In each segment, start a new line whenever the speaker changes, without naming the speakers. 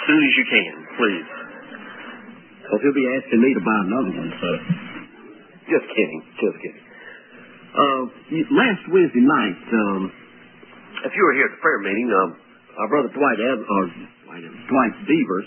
soon as you can, please.
Well, he'll be asking me to buy another one, so.
Just kidding.
Last Wednesday night,
If you were here at the prayer meeting,
our brother Dwight Beavers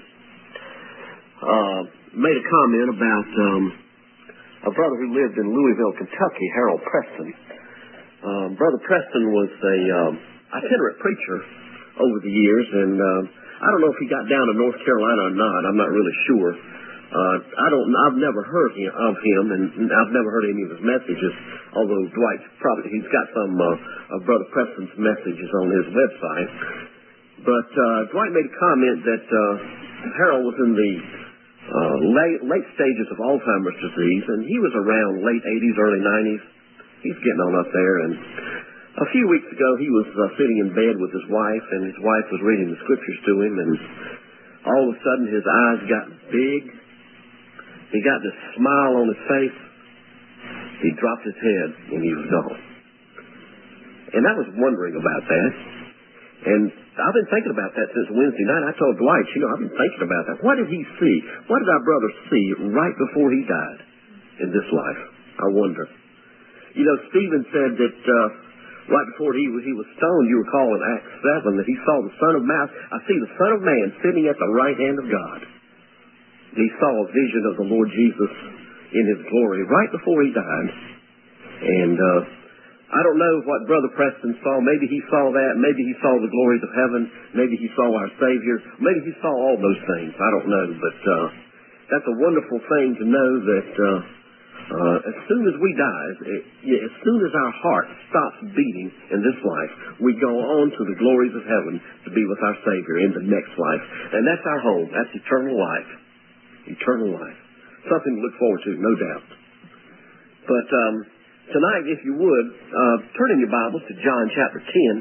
made a comment about
a brother who lived in Louisville, Kentucky, Harold Preston. Brother Preston was a itinerant preacher over the years, and I don't know if he got down to North Carolina or not. I'm not really sure. I've never heard of him, and I've never heard any of his messages, although he's got some of Brother Preston's messages on his website. But Dwight made a comment that Harold was in the late stages of Alzheimer's disease, and he was around late 80s, early 90s. He's getting on up there, and a few weeks ago he was sitting in bed with his wife, and his wife was reading the scriptures to him, and all of a sudden his eyes got big. He got this smile on his face. He dropped his head, and he was gone. And I was wondering about that. And I've been thinking about that since Wednesday night. I told Dwight, I've been thinking about that. What did he see? What did our brother see right before he died in this life? I wonder. Stephen said that right before he was stoned, you recall in Acts 7, that he saw the Son of Man. I see the Son of Man sitting at the right hand of God. He saw a vision of the Lord Jesus in his glory right before he died. And I don't know what Brother Preston saw. Maybe he saw that. Maybe he saw the glories of heaven. Maybe he saw our Savior. Maybe he saw all those things. I don't know. But that's a wonderful thing to know that as soon as we die, as soon as our heart stops beating in this life, we go on to the glories of heaven to be with our Savior in the next life. And that's our home. That's eternal life. Eternal life. Something to look forward to, no doubt. But tonight, if you would, turn in your Bibles to John chapter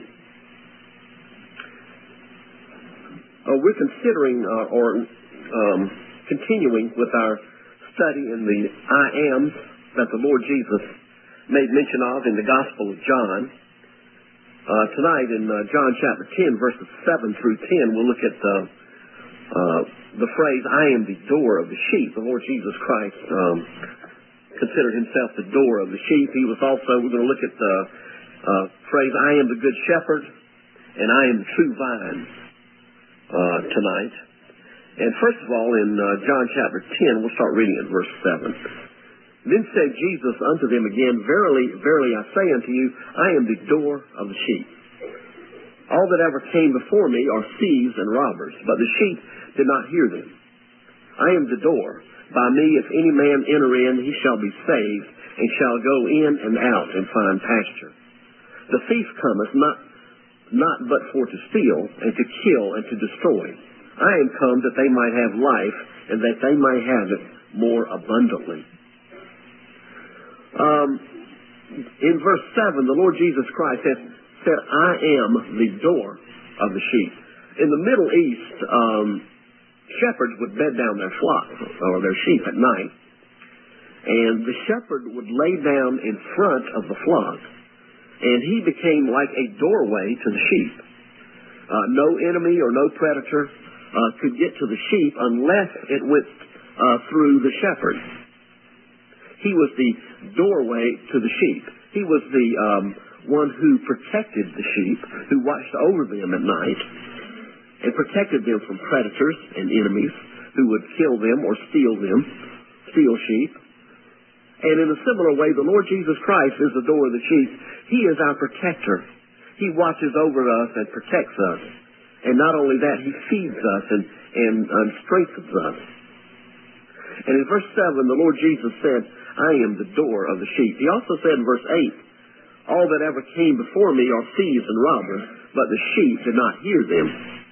10. We're considering continuing with our study in the I ams that the Lord Jesus made mention of in the Gospel of John. Tonight in John chapter 10, verses 7 through 10, we'll look at the phrase, I am the door of the sheep. The Lord Jesus Christ considered himself the door of the sheep. We're going to look at the phrase, I am the good shepherd, and I am the true vine tonight. And first of all, in John chapter 10, we'll start reading at verse 7. Then said Jesus unto them again, Verily, verily, I say unto you, I am the door of the sheep. All that ever came before me are thieves and robbers, but the sheep did not hear them. I am the door. By me, if any man enter in, he shall be saved, and shall go in and out and find pasture. The thief cometh not but for to steal, and to kill, and to destroy. I am come that they might have life, and that they might have it more abundantly. In verse 7, the Lord Jesus Christ said, I am the door of the sheep. In the Middle East, shepherds would bed down their flock, or their sheep at night, and the shepherd would lay down in front of the flock, and he became like a doorway to the sheep. No enemy or no predator could get to the sheep unless it went through the shepherd. He was the doorway to the sheep. He was the one who protected the sheep, who watched over them at night, and protected them from predators and enemies who would kill them or steal sheep. And in a similar way, the Lord Jesus Christ is the door of the sheep. He is our protector. He watches over us and protects us. And not only that, he feeds us and strengthens us. And in verse 7, the Lord Jesus said, I am the door of the sheep. He also said in verse 8, all that ever came before me are thieves and robbers, but the sheep did not hear them.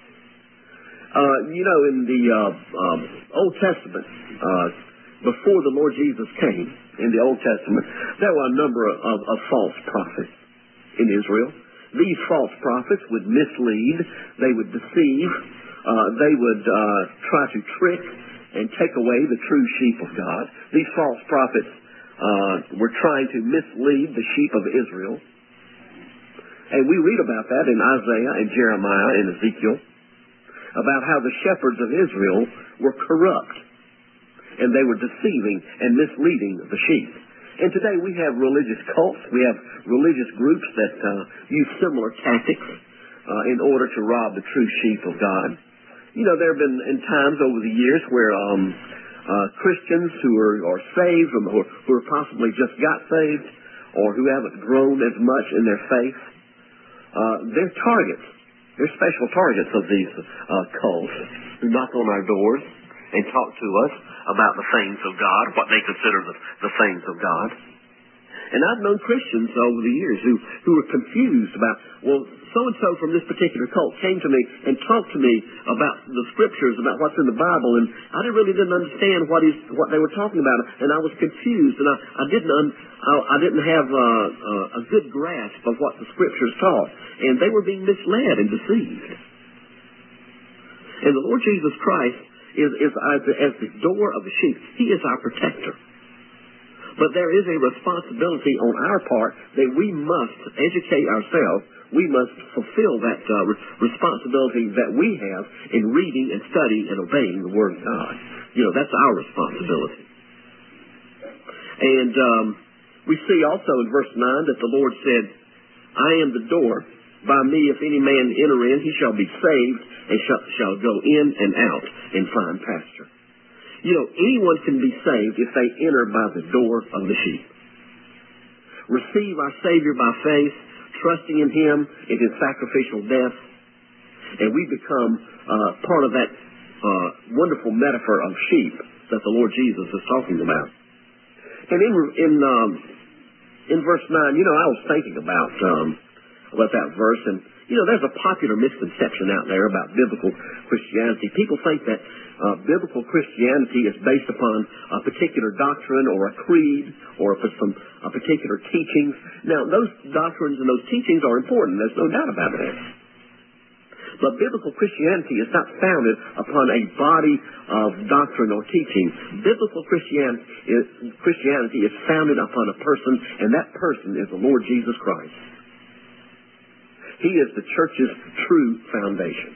In the Old Testament, before the Lord Jesus came, in the Old Testament, there were a number of false prophets in Israel. These false prophets would mislead, they would deceive, they would try to trick and take away the true sheep of God. These false prophets were trying to mislead the sheep of Israel. And we read about that in Isaiah and Jeremiah and Ezekiel. about how the shepherds of Israel were corrupt, and they were deceiving and misleading the sheep. And today we have religious cults, we have religious groups that use similar tactics in order to rob the true sheep of God. You know, there have been in times over the years where Christians who are saved, or who are possibly just got saved, or who haven't grown as much in their faith, they're targets. They're special targets of these cults who knock on our doors and talk to us about the things of God, what they consider the things of God. And I've known Christians over the years who were confused about, well, so-and-so from this particular cult came to me and talked to me about the scriptures, about what's in the Bible, and I didn't understand what they were talking about, and I was confused, and I didn't have a good grasp of what the scriptures taught, and they were being misled and deceived. And the Lord Jesus Christ is as the door of the sheep. He is our protector. But there is a responsibility on our part that we must educate ourselves. We must fulfill that responsibility that we have in reading and studying and obeying the Word of God. You know, that's our responsibility. And we see also in verse 9 that the Lord said, I am the door. By me, if any man enter in, he shall be saved and shall go in and out and find pasture. You know, anyone can be saved if they enter by the door of the sheep. Receive our Savior by faith, trusting in Him, in His sacrificial death, and we become part of that wonderful metaphor of sheep that the Lord Jesus is talking about. And in verse 9, you know, I was thinking about that verse, and you know, there's a popular misconception out there about biblical Christianity. People think that biblical Christianity is based upon a particular doctrine or a creed or a particular teachings. Now, those doctrines and those teachings are important. There's no doubt about that. But biblical Christianity is not founded upon a body of doctrine or teaching. Biblical Christianity is founded upon a person, and that person is the Lord Jesus Christ. He is the church's true foundation.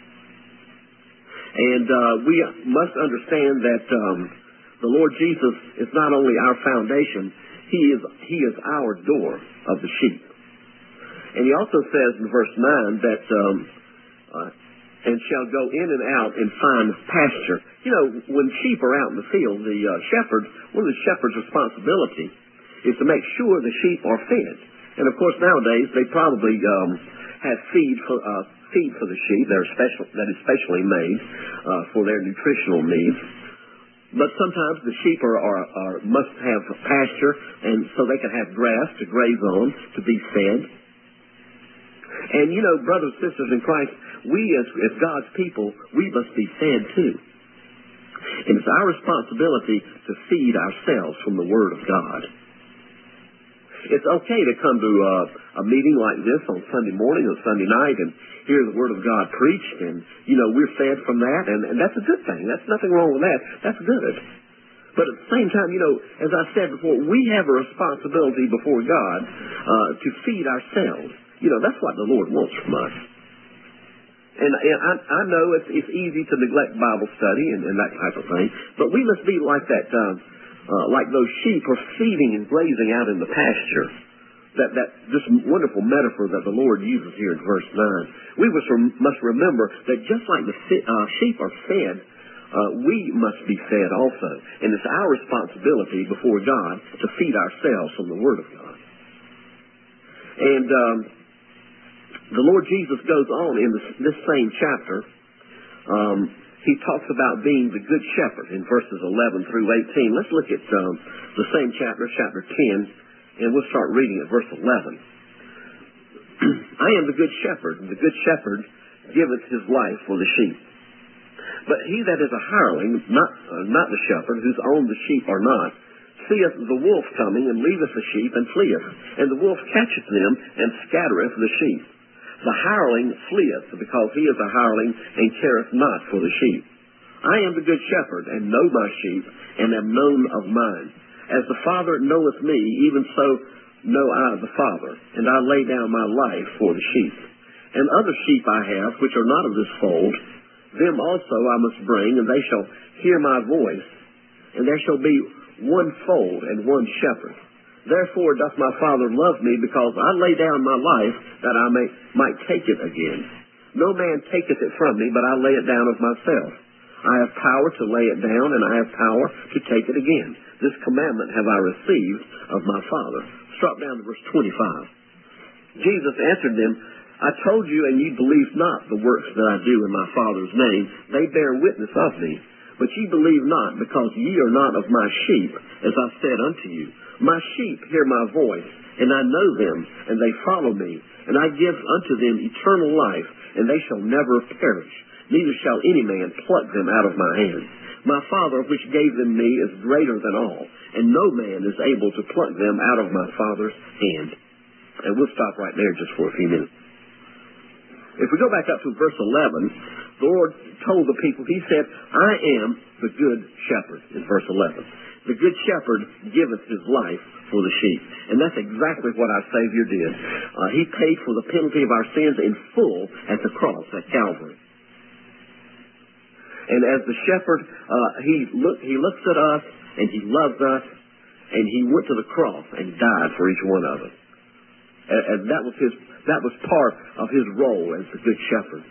And we must understand that the Lord Jesus is not only our foundation, He is our door of the sheep. And He also says in verse 9 that and shall go in and out and find pasture. You know, when sheep are out in the field, one of the shepherd's responsibility is to make sure the sheep are fed. And of course, nowadays they probably have feed for the sheep that is specially made for their nutritional needs. But sometimes the sheep must have pasture, and so they can have grass to graze on, to be fed. And you know, brothers and sisters in Christ, we as God's people, we must be fed too. And it's our responsibility to feed ourselves from the Word of God. It's okay to come to a meeting like this on Sunday morning or Sunday night and hear the Word of God preached, and, you know, we're fed from that, and that's a good thing. That's nothing wrong with that. That's good. But at the same time, you know, as I said before, we have a responsibility before God to feed ourselves. You know, that's what the Lord wants from us. And I know it's easy to neglect Bible study and that type of thing, but we must be like that, like those sheep are feeding and grazing out in the pasture. That this wonderful metaphor that the Lord uses here in verse 9. We must remember that just like the sheep are fed, we must be fed also. And it's our responsibility before God to feed ourselves from the Word of God. And the Lord Jesus goes on in this same chapter. He talks about being the good shepherd in verses 11 through 18. Let's look at the same chapter, chapter 10. And we'll start reading at verse 11. I am the good shepherd, and the good shepherd giveth his life for the sheep. But he that is a hireling, not the shepherd, whose own the sheep are not, seeth the wolf coming, and leaveth the sheep, and fleeth. And the wolf catcheth them, and scattereth the sheep. The hireling fleeth, because he is a hireling, and careth not for the sheep. I am the good shepherd, and know my sheep, and am known of mine. As the Father knoweth me, even so know I the Father, and I lay down my life for the sheep. And other sheep I have, which are not of this fold, them also I must bring, and they shall hear my voice, and there shall be one fold and one shepherd. Therefore doth my Father love me, because I lay down my life, that I might take it again. No man taketh it from me, but I lay it down of myself. I have power to lay it down, and I have power to take it again. This commandment have I received of my Father. Drop down to verse 25. Jesus answered them, I told you, and ye believe not the works that I do in my Father's name. They bear witness of me. But ye believe not, because ye are not of my sheep, as I said unto you. My sheep hear my voice, and I know them, and they follow me. And I give unto them eternal life, and they shall never perish. Neither shall any man pluck them out of my hand. My Father, which gave them me, is greater than all, and no man is able to pluck them out of my Father's hand. And we'll stop right there just for a few minutes. If we go back up to verse 11, the Lord told the people, He said, I am the good shepherd, in verse 11. The good shepherd giveth his life for the sheep. And that's exactly what our Savior did. He paid for the penalty of our sins in full at the cross, at Calvary. And as the shepherd, he looks at us, and He loves us, and He went to the cross and died for each one of us. And that was part of His role as the good shepherd.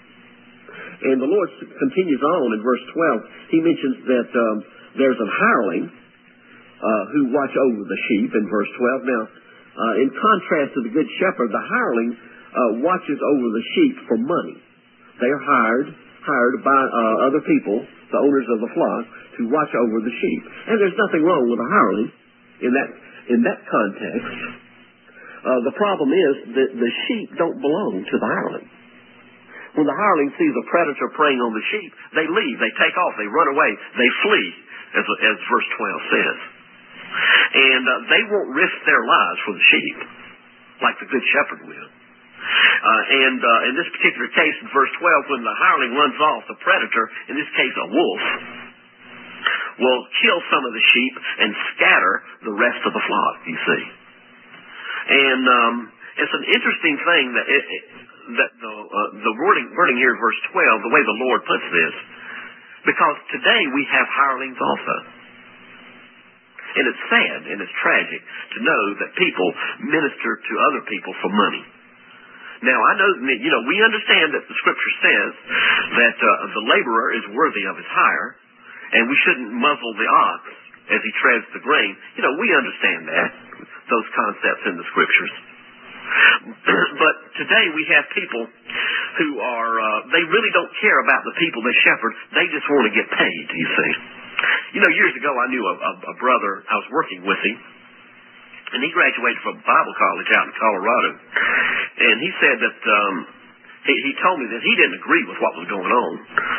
And the Lord continues on in verse 12. He mentions that there's a hireling who watch over the sheep in verse 12. Now, in contrast to the good shepherd, the hireling watches over the sheep for money. They're hired by other people, the owners of the flock, to watch over the sheep. And there's nothing wrong with a hireling in that context. The problem is that the sheep don't belong to the hireling. When the hireling sees a predator preying on the sheep, they leave, they take off, they run away, they flee, as verse 12 says. And they won't risk their lives for the sheep, like the good shepherd will. And in this particular case, in verse 12, when the hireling runs off, the predator, in this case a wolf, will kill some of the sheep and scatter the rest of the flock, you see. And it's an interesting thing that the wording here in verse 12, the way the Lord puts this, because today we have hirelings also. And it's sad and it's tragic to know that people minister to other people for money. Now, I know, we understand that the Scripture says that the laborer is worthy of his hire, and we shouldn't muzzle the ox as he treads the grain. We understand that, those concepts in the Scriptures. But today we have people who are, they really don't care about the people they shepherd. They just want to get paid, you see. Years ago I knew a brother, I was working with him, and he graduated from Bible college out in Colorado. And he said that, he told me that he didn't agree with what was going on.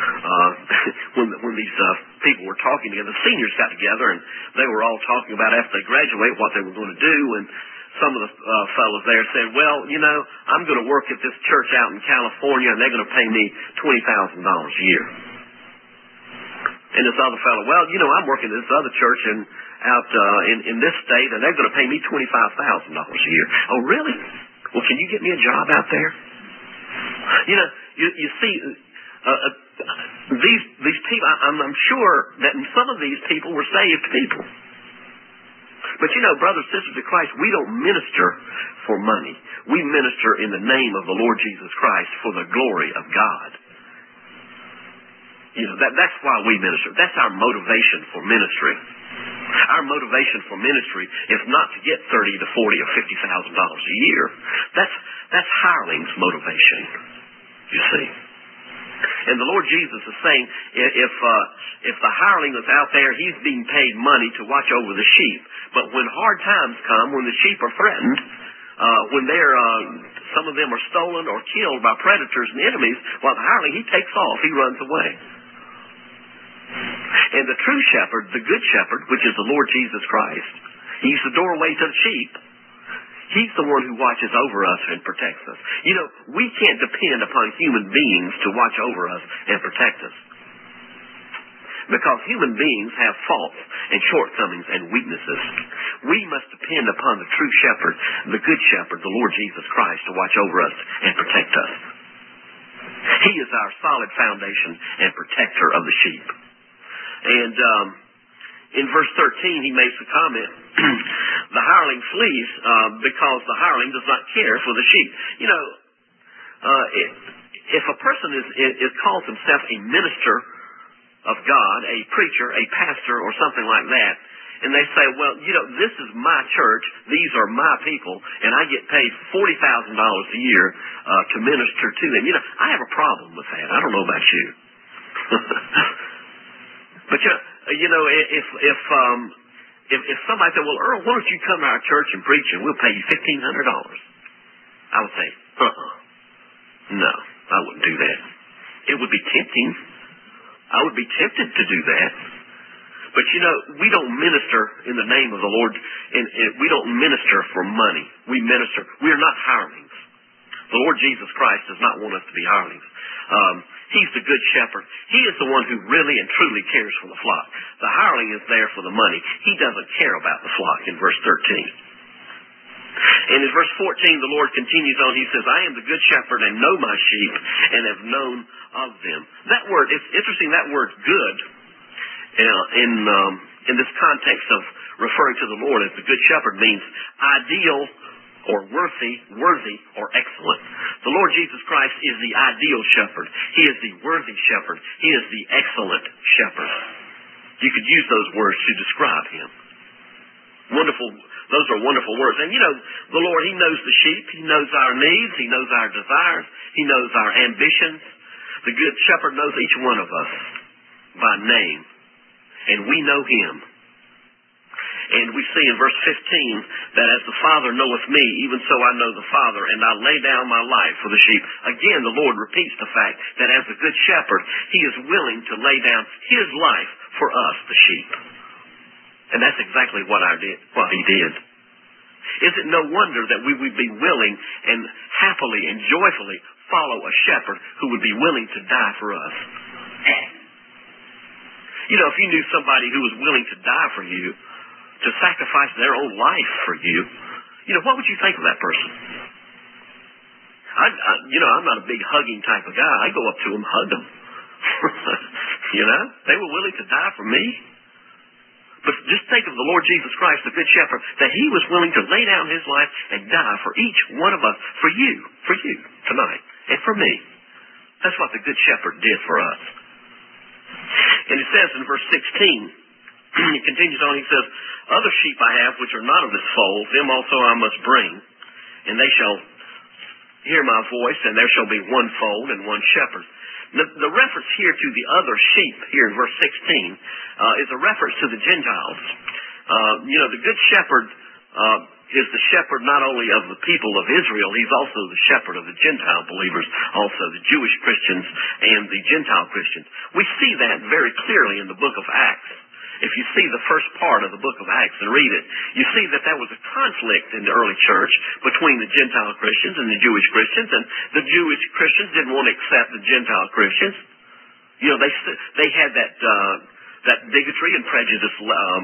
When these people were talking together, the seniors got together, and they were all talking about after they graduate what they were going to do, and some of the fellows there said, well, I'm going to work at this church out in California, and they're going to pay me $20,000 a year. And this other fellow, well, I'm working at this other church out in this state, and they're going to pay me $25,000 a year. Oh, really? Well, can you get me a job out there? You see, these people, I'm sure that some of these people were saved people. But brothers and sisters in Christ, we don't minister for money. We minister in the name of the Lord Jesus Christ for the glory of God. That's why we minister. That's our motivation for ministry. Our motivation for ministry is not to get $30,000 to $40,000 or $50,000 a year. That's hireling's motivation, you see. And the Lord Jesus is saying, if the hireling is out there, he's being paid money to watch over the sheep. But when hard times come, when the sheep are threatened, when some of them are stolen or killed by predators and enemies, well, the hireling, he takes off, he runs away. And the true shepherd, the good shepherd, which is the Lord Jesus Christ, he's the doorway to the sheep. He's the one who watches over us and protects us. We can't depend upon human beings to watch over us and protect us. Because human beings have faults and shortcomings and weaknesses. We must depend upon the true shepherd, the good shepherd, the Lord Jesus Christ, to watch over us and protect us. He is our solid foundation and protector of the sheep. And in verse 13, he makes a comment, the hireling flees because the hireling does not care for the sheep. You know, if a person calls himself a minister of God, a preacher, a pastor, or something like that, and they say, well, you know, this is my church, these are my people, and I get paid $40,000 a year to minister to them. You know, I have a problem with that. I don't know about you. But you know, if somebody said, well, Earl, why don't you come to our church and preach and we'll pay you $1,500? I would say, no, I wouldn't do that. It would be tempting. I would be tempted to do that. But you know, we don't minister in the name of the Lord, and we don't minister for money. We are not hirelings. The Lord Jesus Christ does not want us to be hirelings. He's the good shepherd. He is the one who really and truly cares for the flock. The hireling is there for the money. He doesn't care about the flock in verse 13. And in verse 14, the Lord continues on. He says, I am the good shepherd and know my sheep and have known of them. That word, it's interesting, that word good, in this context of referring to the Lord as the good shepherd, means ideal or worthy or excellent. The Lord Jesus Christ is the ideal shepherd. He is the worthy shepherd. He is the excellent shepherd. You could use those words to describe him. Wonderful. Those are wonderful words. And you know, the Lord, he knows the sheep. He knows our needs. He knows our desires. He knows our ambitions. The good shepherd knows each one of us by name. And we know him. And we see in verse 15 that as the Father knoweth me, even so I know the Father, and I lay down my life for the sheep. Again, the Lord repeats the fact that as a good shepherd, he is willing to lay down his life for us, the sheep. And that's exactly what he did. Is it no wonder that we would be willing and happily and joyfully follow a shepherd who would be willing to die for us? You know, if you knew somebody who was willing to die for you, to sacrifice their own life for you, you know, what would you think of that person? I'm not a big hugging type of guy. I go up to them, hug them. You know, they were willing to die for me. But just think of the Lord Jesus Christ, the Good Shepherd, that he was willing to lay down his life and die for each one of us, for you tonight, and for me. That's what the Good Shepherd did for us. And it says in verse 16, he continues on, he says, other sheep I have which are not of this fold, them also I must bring, and they shall hear my voice, and there shall be one fold and one shepherd. The reference here to the other sheep, here in verse 16, is a reference to the Gentiles. The Good Shepherd is the shepherd not only of the people of Israel, he's also the shepherd of the Gentile believers, also the Jewish Christians and the Gentile Christians. We see that very clearly in the book of Acts. If you see the first part of the book of Acts and read it, you see that there was a conflict in the early church between the Gentile Christians and the Jewish Christians, and the Jewish Christians didn't want to accept the Gentile Christians. You know, they had that bigotry and prejudice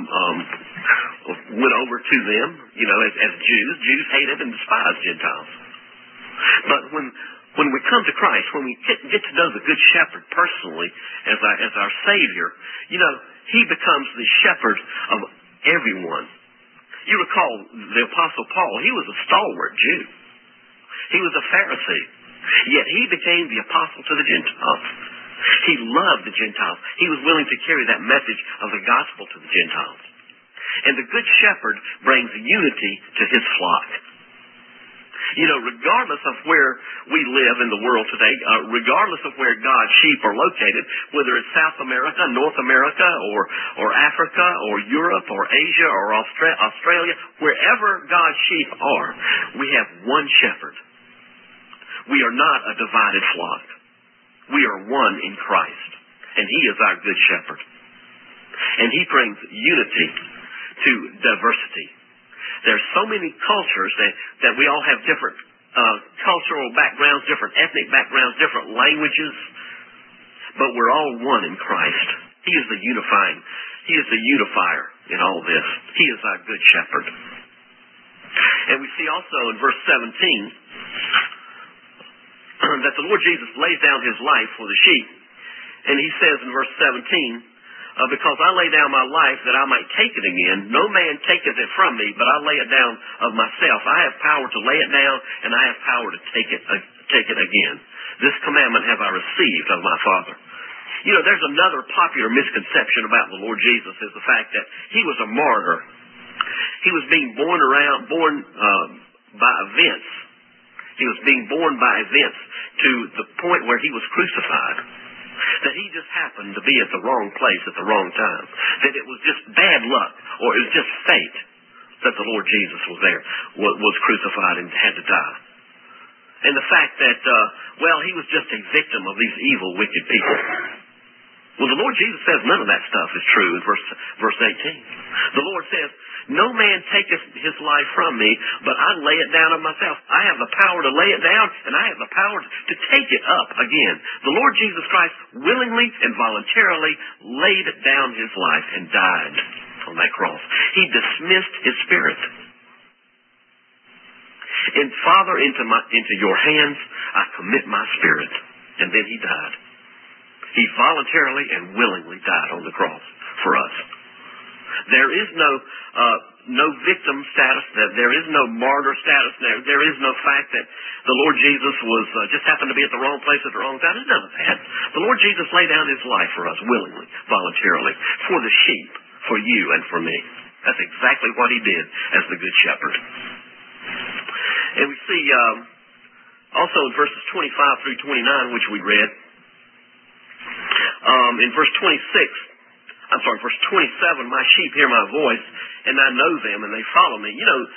went over to them, you know, as Jews. Jews hated and despised Gentiles. But when we come to Christ, when we get to know the Good Shepherd personally as our Savior, you know, he becomes the shepherd of everyone. You recall the Apostle Paul, he was a stalwart Jew. He was a Pharisee. Yet he became the apostle to the Gentiles. He loved the Gentiles. He was willing to carry that message of the gospel to the Gentiles. And the Good Shepherd brings unity to his flock. You know, regardless of where we live in the world today, regardless of where God's sheep are located, whether it's South America, North America, or Africa, or Europe, or Asia, or Australia, wherever God's sheep are, we have one shepherd. We are not a divided flock. We are one in Christ, and he is our Good Shepherd. And he brings unity to diversity. There's so many cultures that we all have different cultural backgrounds, different ethnic backgrounds, different languages, but we're all one in Christ. He is the unifier in all this. He is our Good Shepherd. And we see also in verse 17 that the Lord Jesus lays down his life for the sheep. And he says in verse 17, because I lay down my life that I might take it again. No man taketh it from me, but I lay it down of myself. I have power to lay it down, and I have power to take it again. This commandment have I received of my Father. You know, there's another popular misconception about the Lord Jesus is the fact that he was a martyr. He was being born by events. He was being born by events to the point where he was crucified. That he just happened to be at the wrong place at the wrong time. That it was just bad luck, or it was just fate that the Lord Jesus was there, was crucified and had to die. And the fact that, he was just a victim of these evil, wicked people. Well, the Lord Jesus says none of that stuff is true in verse 18. The Lord says, no man taketh his life from me, but I lay it down of myself. I have the power to lay it down, and I have the power to take it up again. The Lord Jesus Christ willingly and voluntarily laid down his life and died on that cross. He dismissed his spirit. And Father, into your hands I commit my spirit. And then he died. He voluntarily and willingly died on the cross for us. There is no victim status. There is no martyr status. There is no fact that the Lord Jesus was just happened to be at the wrong place at the wrong time. There's none of that. The Lord Jesus laid down his life for us willingly, voluntarily, for the sheep, for you and for me. That's exactly what he did as the Good Shepherd. And we see also in verses 25 through 29, which we read, in verse 27, my sheep hear my voice, and I know them, and they follow me. You know,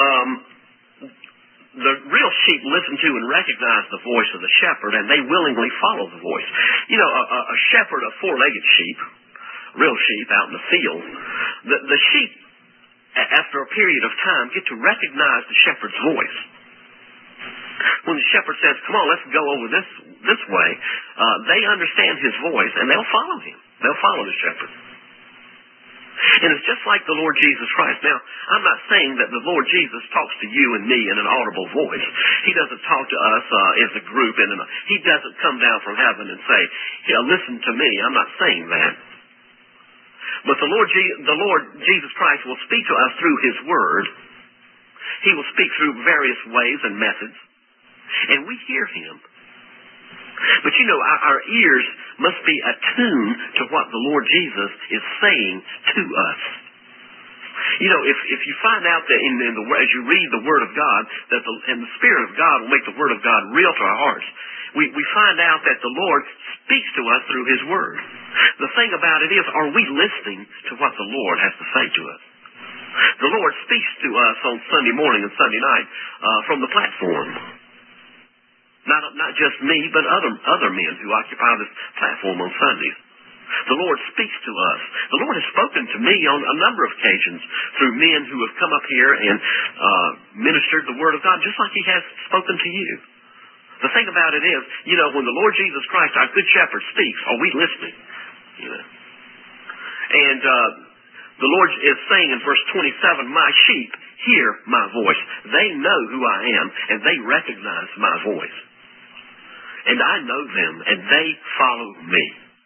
the real sheep listen to and recognize the voice of the shepherd, and they willingly follow the voice. You know, a shepherd, a four-legged sheep, real sheep out in the field, the sheep, after a period of time, get to recognize the shepherd's voice. When the shepherd says, come on, let's go over this way, they understand his voice, and they'll follow him. They'll follow the shepherd. And it's just like the Lord Jesus Christ. Now, I'm not saying that the Lord Jesus talks to you and me in an audible voice. He doesn't talk to us as a group. He doesn't come down from heaven and say, listen to me. I'm not saying that. But the Lord Jesus Christ will speak to us through his word. He will speak through various ways and methods. And we hear him. But you know, our ears must be attuned to what the Lord Jesus is saying to us. You know, if you find out that as you read the Word of God, and the Spirit of God will make the Word of God real to our hearts, we find out that the Lord speaks to us through his Word. The thing about it is, are we listening to what the Lord has to say to us? The Lord speaks to us on Sunday morning and Sunday night from the platform. Not just me, but other men who occupy this platform on Sundays. The Lord speaks to us. The Lord has spoken to me on a number of occasions through men who have come up here and ministered the Word of God, just like he has spoken to you. The thing about it is, you know, when the Lord Jesus Christ, our Good Shepherd, speaks, are we listening? You know? And the Lord is saying in verse 27, my sheep hear my voice. They know who I am, and they recognize my voice. And I know them, and they follow me.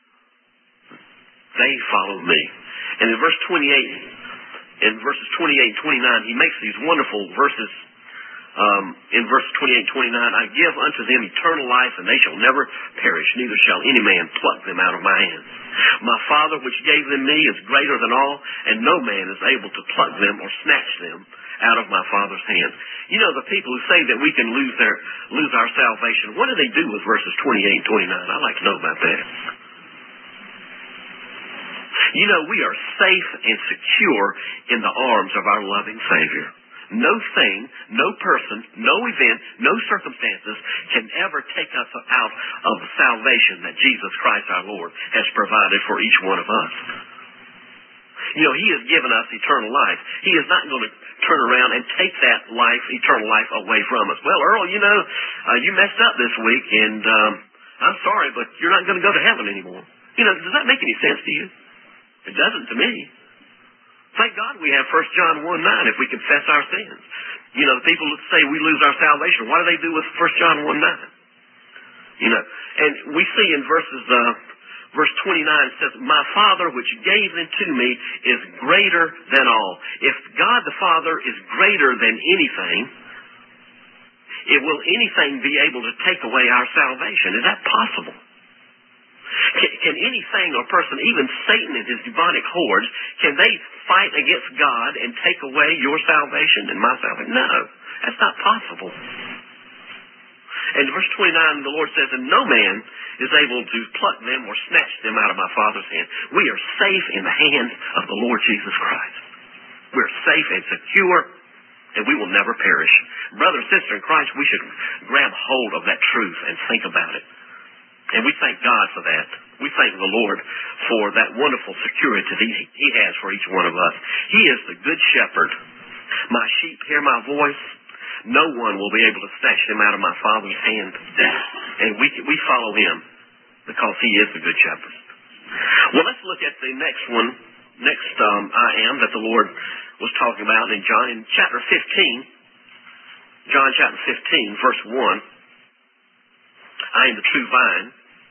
They follow me. And in verses 28 and 29, he makes these wonderful verses. In verse 28 and 29, I give unto them eternal life, and they shall never perish, neither shall any man pluck them out of my hands. My Father which gave them me is greater than all, and no man is able to pluck them or snatch them out of my Father's hand. You know, the people who say that we can lose our salvation, what do they do with verses 28 and 29? I'd like to know about that. You know, we are safe and secure in the arms of our loving Savior. No thing, no person, no event, no circumstances can ever take us out of the salvation that Jesus Christ our Lord has provided for each one of us. You know, he has given us eternal life. He is not going to turn around and take that life, eternal life, away from us. Well, Earl, you know, you messed up this week, and I'm sorry, but you're not going to go to heaven anymore. You know, does that make any sense to you? It doesn't to me. Thank God we have 1 John 1:9 if we confess our sins. You know, the people that say we lose our salvation, what do they do with 1 John 1:9? And we see in verse 29, it says, my Father which gave them to me is greater than all. If God the Father is greater than anything, will anything be able to take away our salvation? Is that possible? Can anything or person, even Satan and his demonic hordes, can they fight against God and take away your salvation and my salvation? No, that's not possible. And verse 29, the Lord says, and no man is able to pluck them or snatch them out of my Father's hand. We are safe in the hands of the Lord Jesus Christ. We're safe and secure, and we will never perish. Brother and sister in Christ, we should grab hold of that truth and think about it. And we thank God for that. We thank the Lord for that wonderful security that He has for each one of us. He is the good shepherd. My sheep hear my voice. No one will be able to snatch them out of my Father's hand. And we follow Him because He is the good shepherd. Well, let's look at the next one. Next I am that the Lord was talking about in John. In chapter 15, John chapter 15, verse 1, I am the true vine.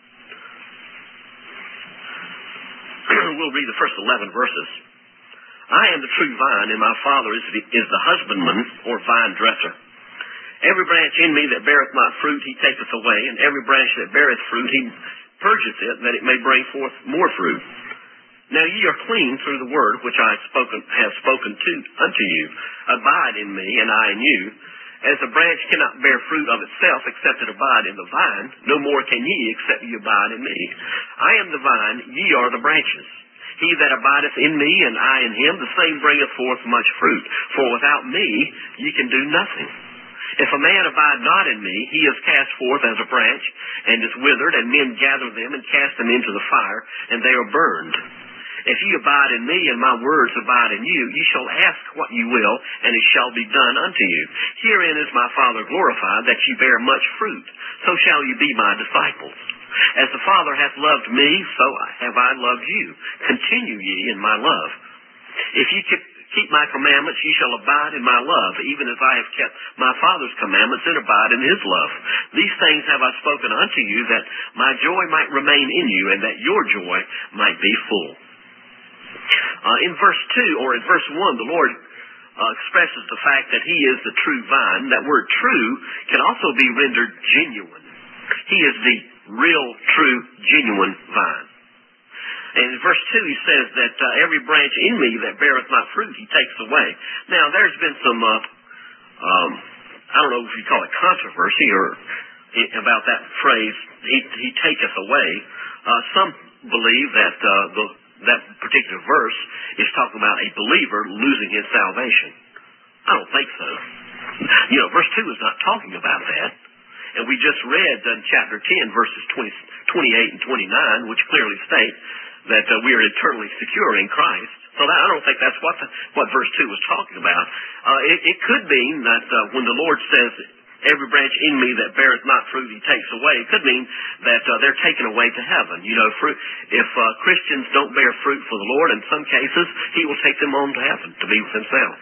We'll read the first 11 verses. I am the true vine, and my Father is the husbandman, or vine dresser. Every branch in me that beareth not fruit, He taketh away, and every branch that beareth fruit, He purgeth it, that it may bring forth more fruit. Now ye are clean through the word which I have spoken unto you. Abide in me, and I in you. As a branch cannot bear fruit of itself except it abide in the vine, no more can ye except ye abide in me. I am the vine, ye are the branches. He that abideth in me, and I in him, the same bringeth forth much fruit. For without me ye can do nothing. If a man abide not in me, he is cast forth as a branch, and is withered, and men gather them, and cast them into the fire, and they are burned. If ye abide in me, and my words abide in you, ye shall ask what ye will, and it shall be done unto you. Herein is my Father glorified, that ye bear much fruit. So shall ye be my disciples. As the Father hath loved me, so have I loved you. Continue ye in my love. If ye keep my commandments, ye shall abide in my love, even as I have kept my Father's commandments and abide in His love. These things have I spoken unto you, that my joy might remain in you, and that your joy might be full. In verse 2, or in verse 1, the Lord expresses the fact that He is the true vine. That word true can also be rendered genuine. He is the real, true, genuine vine. And in verse 2 he says that every branch in me that beareth not fruit He takes away. Now there's been some, I don't know if you call it controversy or about that phrase, He taketh away. Some believe that that particular verse is talking about a believer losing his salvation. I don't think so. Verse 2 is not talking about that. And we just read in chapter 10, verses 28 and 29, which clearly state that we are eternally secure in Christ. So I don't think that's what verse 2 was talking about. It could mean that when the Lord says, every branch in me that beareth not fruit He takes away, it could mean that they're taken away to heaven. If Christians don't bear fruit for the Lord, in some cases, He will take them on to heaven to be with Himself.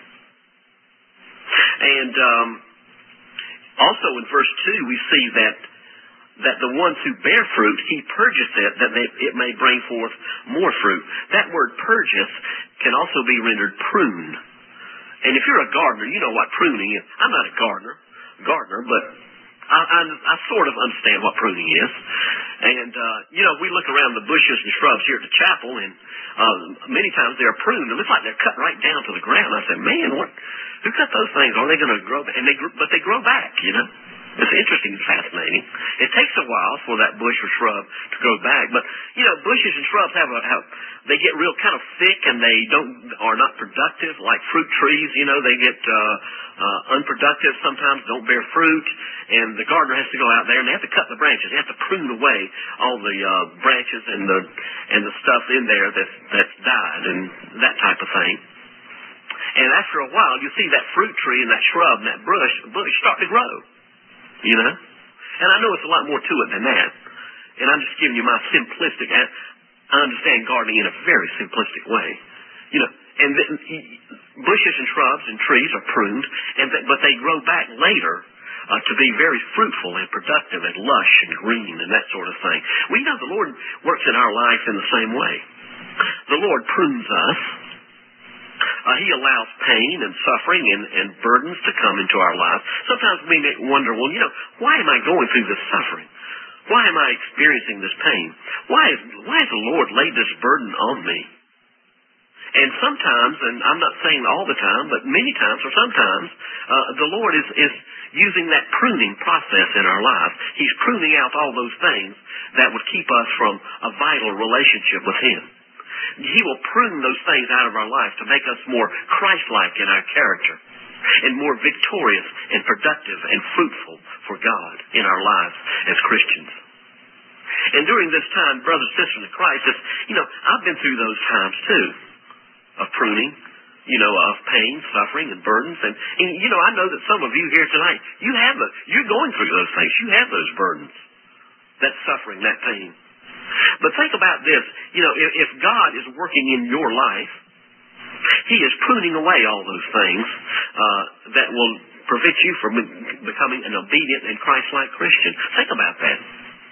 And also in verse 2, we see that the ones who bear fruit, He purgeth it, that it may bring forth more fruit. That word purgeth can also be rendered prune. And if you're a gardener, you know what pruning is. I'm not a gardener, but I sort of understand what pruning is. And, we look around the bushes and shrubs here at the chapel, and many times they're pruned. It looks like they're cut right down to the ground. I say, man, who cut those things? Are they going to grow back? But they grow back, It's interesting and fascinating. It takes a while for that bush or shrub to grow back. But, bushes and shrubs they get real kind of thick, and they are not productive like fruit trees. They get unproductive, sometimes don't bear fruit, and the gardener has to go out there and they have to cut the branches. They have to prune away all the branches and the stuff in there that's died and that type of thing. And after a while, you see that fruit tree and that shrub and that bush start to grow. And I know it's a lot more to it than that. And I'm just giving you my simplistic, I understand gardening in a very simplistic way. And bushes and shrubs and trees are pruned, but they grow back later to be very fruitful and productive and lush and green and that sort of thing. We know the Lord works in our life in the same way. The Lord prunes us. He allows pain and suffering and burdens to come into our lives. Sometimes we may wonder, well, why am I going through this suffering? Why am I experiencing this pain? Why has the Lord laid this burden on me? And sometimes, and I'm not saying all the time, but many times or sometimes, the Lord is using that pruning process in our lives. He's pruning out all those things that would keep us from a vital relationship with Him. He will prune those things out of our life to make us more Christ-like in our character and more victorious and productive and fruitful for God in our lives as Christians. And during this time, brothers and sisters in Christ, I've been through those times too, of pruning, of pain, suffering, and burdens. And I know that some of you here tonight, you're going through those things. You have those burdens, that suffering, that pain. But think about this, if God is working in your life, He is pruning away all those things that will prevent you from becoming an obedient and Christ-like Christian. Think about that.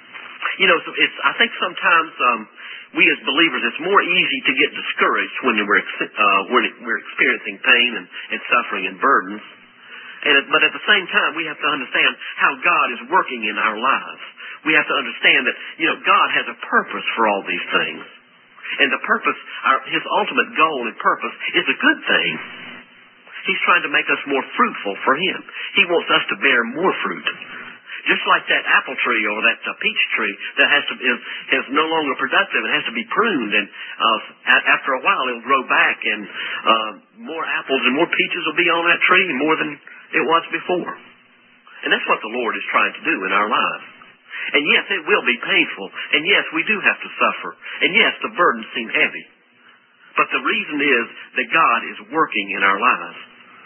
I think sometimes we as believers, it's more easy to get discouraged when we're experiencing pain and suffering and burdens. But at the same time, we have to understand how God is working in our lives. We have to understand that, God has a purpose for all these things. And the purpose, His ultimate goal and purpose is a good thing. He's trying to make us more fruitful for Him. He wants us to bear more fruit. Just like that apple tree or that peach tree that is no longer productive and has to be pruned. And after a while, it'll grow back and more apples and more peaches will be on that tree more than it was before. And that's what the Lord is trying to do in our lives. And yes, it will be painful. And yes, we do have to suffer. And yes, the burdens seem heavy. But the reason is that God is working in our lives.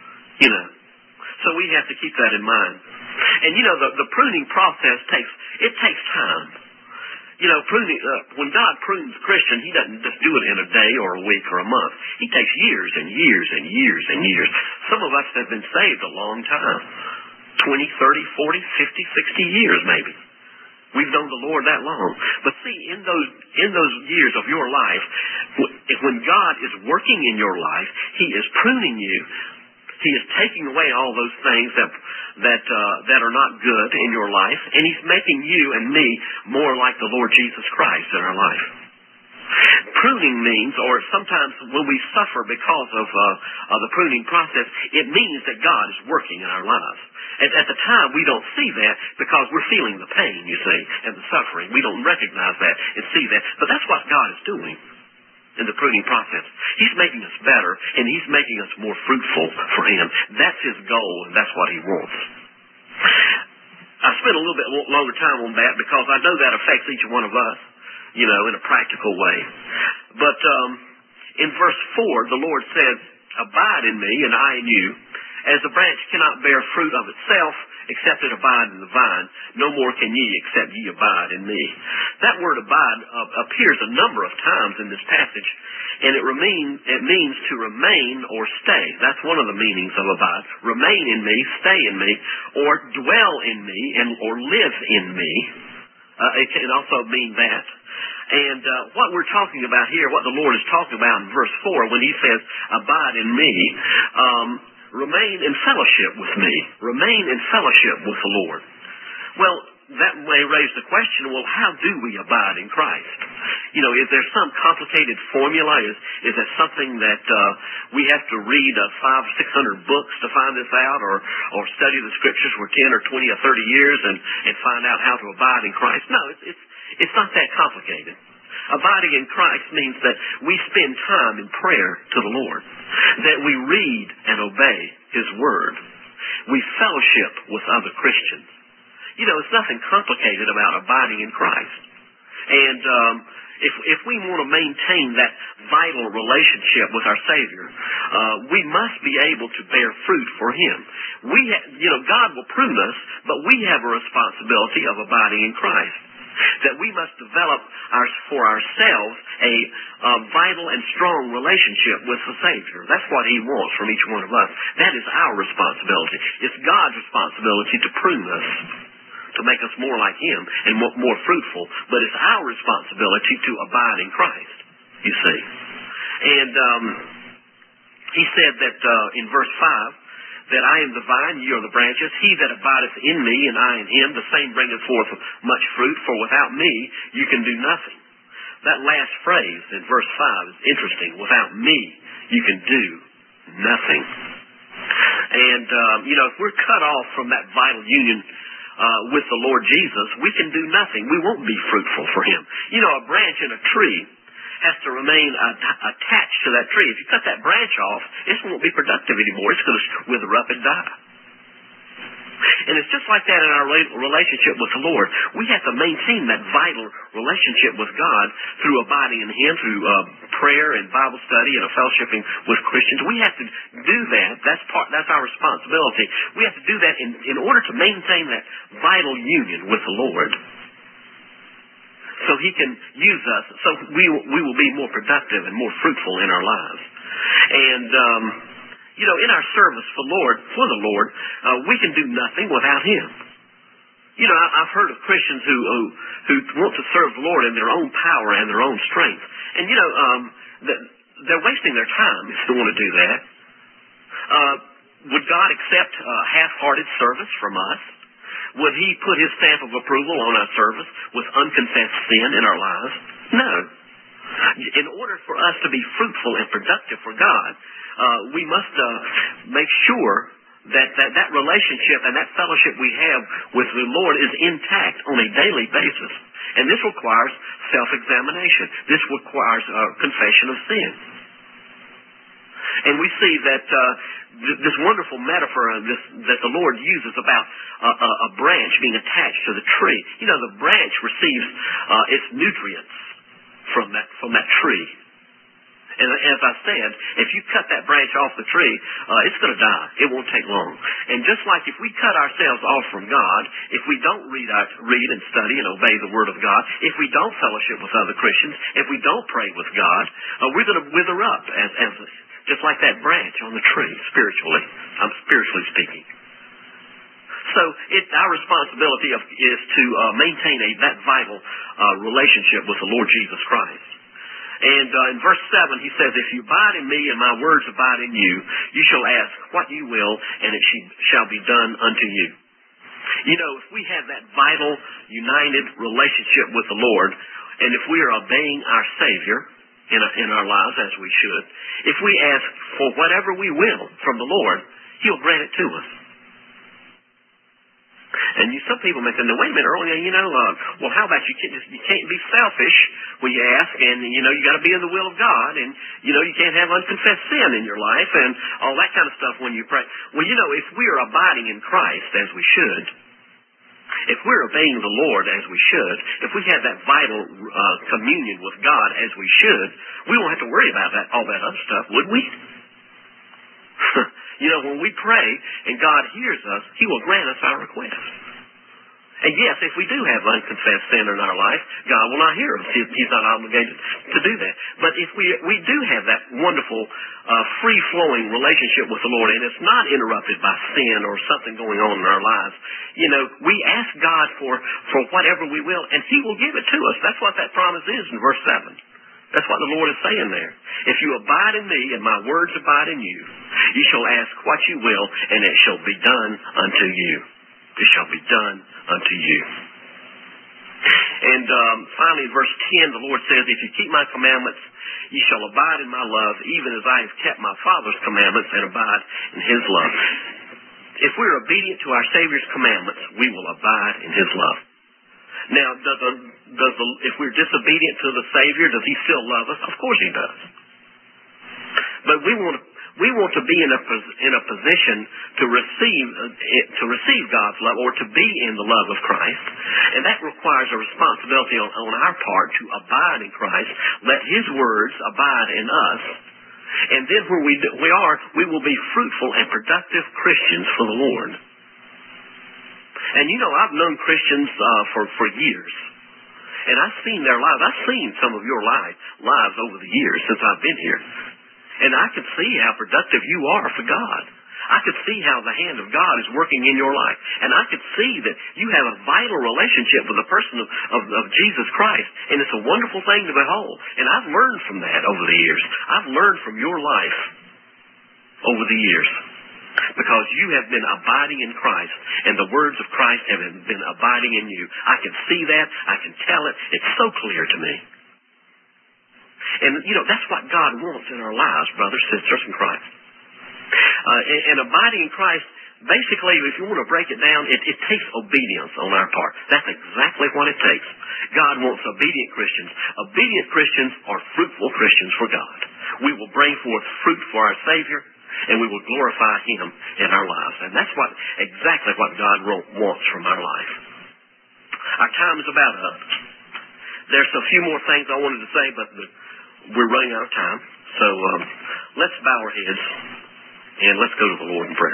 So we have to keep that in mind. And the pruning process takes time. Pruning, when God prunes a Christian, He doesn't just do it in a day or a week or a month. He takes years and years and years and years. Some of us have been saved a long time. 20, 30, 40, 50, 60 years maybe. We've known the Lord that long. But see, in those years of your life, when God is working in your life, He is pruning you. He is taking away all those things that are not good in your life, and He's making you and me more like the Lord Jesus Christ in our life. Pruning means, or sometimes when we suffer because of the pruning process, it means that God is working in our lives. At the time, we don't see that because we're feeling the pain, you see, and the suffering. We don't recognize that and see that. But that's what God is doing in the pruning process. He's making us better, and He's making us more fruitful for Him. That's His goal, and that's what He wants. I spent a little bit longer time on that because I know that affects each one of us, in a practical way. But in verse 4, the Lord says, "Abide in me, and I in you. As the branch cannot bear fruit of itself, except it abide in the vine, no more can ye, except ye abide in me." That word abide appears a number of times in this passage, and it means to remain or stay. That's one of the meanings of abide. Remain in me, stay in me, or dwell in me, or live in me. It can also mean that. And what we're talking about here, what the Lord is talking about in verse 4, when He says, "Abide in me," remain in fellowship with me. Remain in fellowship with the Lord. Well, that may raise the question, well, how do we abide in Christ? Is there some complicated formula? Is that something that we have to read 500 or 600 books to find this out, or study the Scriptures for 10 or 20 or 30 years and find out how to abide in Christ? No, it's not that complicated. Abiding in Christ means that we spend time in prayer to the Lord, that we read and obey His Word. We fellowship with other Christians. It's nothing complicated about abiding in Christ. And if we want to maintain that vital relationship with our Savior, we must be able to bear fruit for Him. God will prune us, but we have a responsibility of abiding in Christ. that we must develop for ourselves a vital and strong relationship with the Savior. That's what He wants from each one of us. That is our responsibility. It's God's responsibility to prune us, to make us more like Him and more fruitful. But it's our responsibility to abide in Christ, you see. And He said that in verse 5, that I am the vine, ye are the branches. He that abideth in me, and I in him, the same bringeth forth much fruit, for without me you can do nothing. That last phrase in verse 5 is interesting. Without me you can do nothing. And, if we're cut off from that vital union with the Lord Jesus, we can do nothing. We won't be fruitful for Him. A branch in a tree has to remain attached to that tree. If you cut that branch off, it won't be productive anymore. It's going to wither up and die. And it's just like that in our relationship with the Lord. We have to maintain that vital relationship with God through abiding in Him, through prayer and Bible study and fellowshipping with Christians. We have to do that. That's our responsibility. We have to do that in order to maintain that vital union with the Lord, so He can use us, so we will be more productive and more fruitful in our lives. And, in our service for the Lord, we can do nothing without Him. I've heard of Christians who want to serve the Lord in their own power and their own strength. And, they're wasting their time if they want to do that. Would God accept half-hearted service from us? Would He put His stamp of approval on our service with unconfessed sin in our lives? No. In order for us to be fruitful and productive for God, we must make sure that relationship and that fellowship we have with the Lord is intact on a daily basis. And this requires self-examination. This requires confession of sin. And we see that this wonderful metaphor that the Lord uses about a branch being attached to the tree. The branch receives its nutrients from that tree. And as I said, if you cut that branch off the tree, it's going to die. It won't take long. And just like if we cut ourselves off from God, if we don't read and study and obey the Word of God, if we don't fellowship with other Christians, if we don't pray with God, we're going to wither up just like that branch on the tree, spiritually. I'm spiritually speaking. So our responsibility is to maintain that vital relationship with the Lord Jesus Christ. And in verse 7, He says, if you abide in me and my words abide in you, you shall ask what you will, and it shall be done unto you. If we have that vital, united relationship with the Lord, and if we are obeying our Savior in our lives as we should, if we ask for whatever we will from the Lord, He'll grant it to us. And some people may say, no, wait a minute, earlier, well, how about you can't be selfish when you ask, and, you got to be in the will of God, and, you can't have unconfessed sin in your life, and all that kind of stuff when you pray. Well, if we are abiding in Christ as we should, if we're obeying the Lord as we should, if we have that vital communion with God as we should, we won't have to worry about all that other stuff, would we? When we pray and God hears us, He will grant us our request. And yes, if we do have unconfessed sin in our life, God will not hear us. He's not obligated to do that. But if we do have that wonderful, free-flowing relationship with the Lord, and it's not interrupted by sin or something going on in our lives, we ask God for whatever we will, and He will give it to us. That's what that promise is in verse 7. That's what the Lord is saying there. If you abide in me and my words abide in you, you shall ask what you will, and it shall be done unto you. It shall be done unto you. And finally, in verse 10, the Lord says, if you keep my commandments, you shall abide in my love, even as I have kept my Father's commandments and abide in His love. If we're obedient to our Savior's commandments, we will abide in His love. Now, if we're disobedient to the Savior, does He still love us? Of course He does. But we want to be in a position to receive God's love, or to be in the love of Christ, and that requires a responsibility on our part to abide in Christ. Let His words abide in us, and then where we will be fruitful and productive Christians for the Lord. And I've known Christians for years, And I've seen their lives. I've seen some of your lives over the years since I've been here. And I could see how productive you are for God. I could see how the hand of God is working in your life. And I could see that you have a vital relationship with the person of Jesus Christ. And it's a wonderful thing to behold. And I've learned from that over the years. I've learned from your life over the years. Because you have been abiding in Christ. And the words of Christ have been abiding in you. I can see that. I can tell it. It's so clear to me. And, that's what God wants in our lives, brothers, sisters in Christ. And abiding in Christ, basically, if you want to break it down, it takes obedience on our part. That's exactly what it takes. God wants obedient Christians. Obedient Christians are fruitful Christians for God. We will bring forth fruit for our Savior, and we will glorify Him in our lives. And that's exactly what God wants from our life. Our time is about up. There's a few more things I wanted to say, but we're running out of time. So let's bow our heads. And let's go to the Lord in prayer.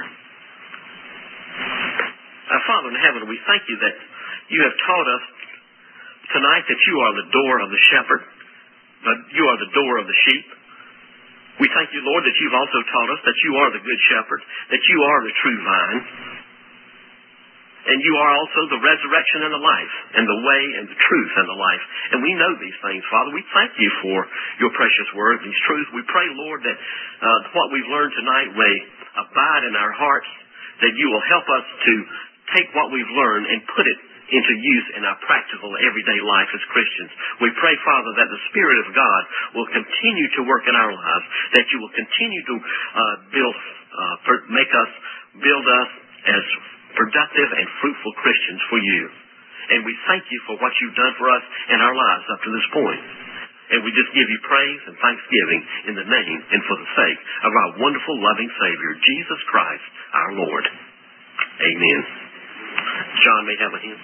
Our Father in heaven, we thank you that you have taught us tonight that you are the door of the shepherd, that you are the door of the sheep. We thank you, Lord, that you've also taught us that you are the good shepherd, that you are the true vine, and you are also the resurrection and the life, and the way and the truth and the life. And we know these things, Father. We thank you for your precious word, these truths. We pray, Lord, that what we've learned tonight may abide in our hearts, that you will help us to take what we've learned and put it into use in our practical everyday life as Christians. We pray, Father, that the Spirit of God will continue to work in our lives, that you will continue to build us as productive and fruitful Christians for you. And we thank you for what you've done for us in our lives up to this point. And we just give you praise and thanksgiving in the name and for the sake of our wonderful, loving Savior, Jesus Christ, our Lord. Amen. John may have a hymn.